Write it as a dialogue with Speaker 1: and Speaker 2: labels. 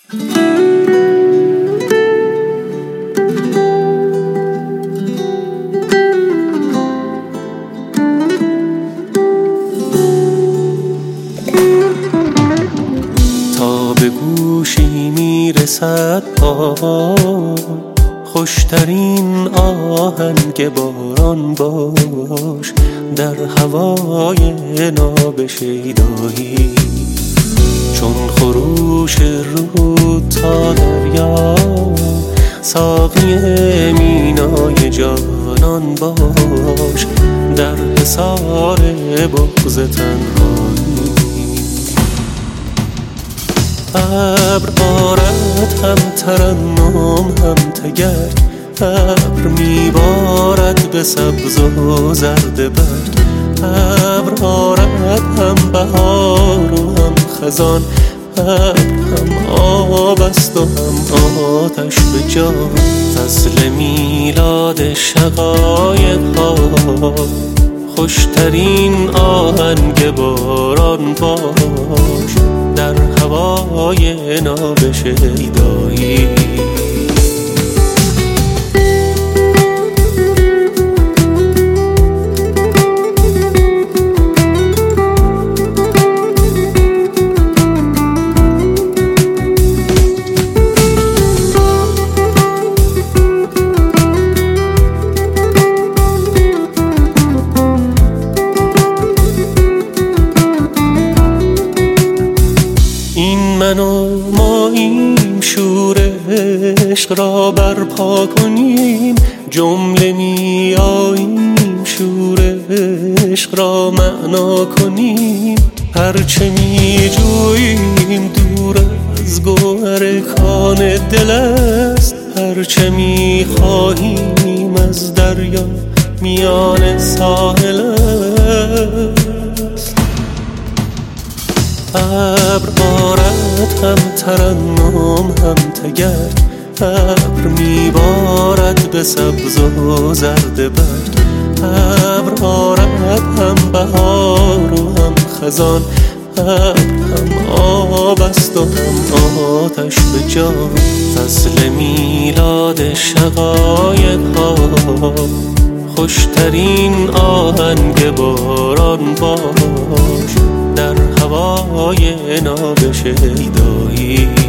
Speaker 1: تا به گوشی میرسد آوای، خوشترین آهنگ باران باش، در هوای ناب شیدایی، چون خروش رود تا دریا، ساقی مینای جانان باش، در حصار بغض تنهایی. ابر بارد هم ترنم هم تگرد، ابر میبارد به سبز و زرد برد، ابر بارد هم بهار و هم خزان، ابر هم آب است و هم آتش به جان. فصل میلاد شقایق ها، خوشترین آهنگ باران باش، در هوای ناب شیدایی. این من و ماییم، شور عشق را برپا کنیم، جمله میاییم، شور عشق را معنا کنیم، هرچه می جوییم دور از گوهر کان دل است، هرچه می خواهیم از دریا میان ساحل است. ابر بارد هم ترنم هم تگرد، ابر میبارد به سبز و زرد برد، ابر بارد هم بهار و هم خزان، ابر هم آب است و هم آتش به جان. فصل میلاد شقایق ها، خوشترین آهنگ باران باش، در هوای ناب شیدایی.